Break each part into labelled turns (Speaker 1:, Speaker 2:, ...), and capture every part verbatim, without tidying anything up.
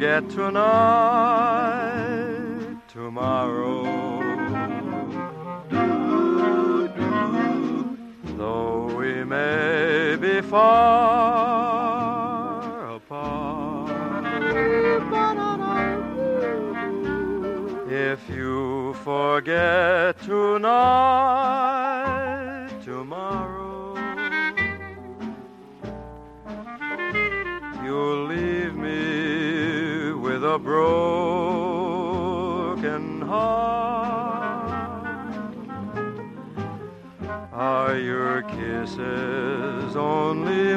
Speaker 1: forget tonight, tomorrow, though we may be far apart. If you forget tonight, tomorrow, you'll leave me with a broken heart. Are your kisses only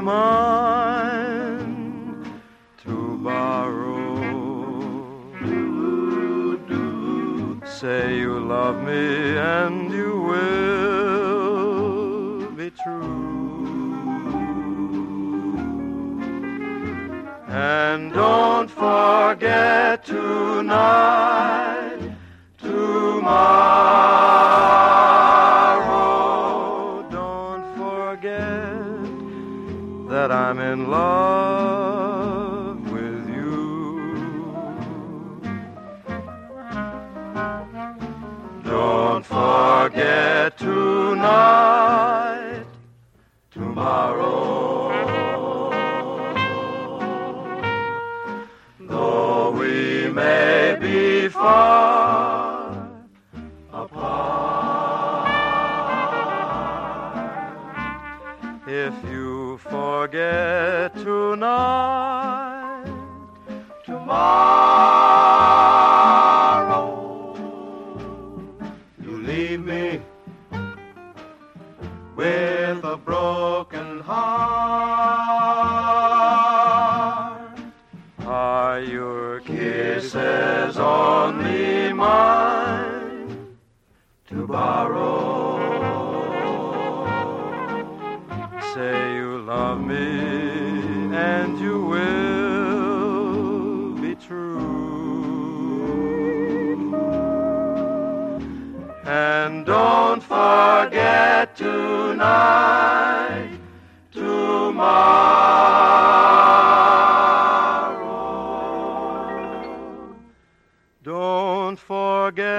Speaker 1: mine to borrow? Say you love me and you will be true. And don't forget tonight, tomorrow. Don't forget that I'm in love with you. Don't forget tonight, tomorrow. Though we may be far apart, if you forget tonight, tomorrow, you leave me with a broken heart. Are your kisses only mine to borrow? Say you love me and you will be true. And don't forget tonight, tomorrow. Don't forget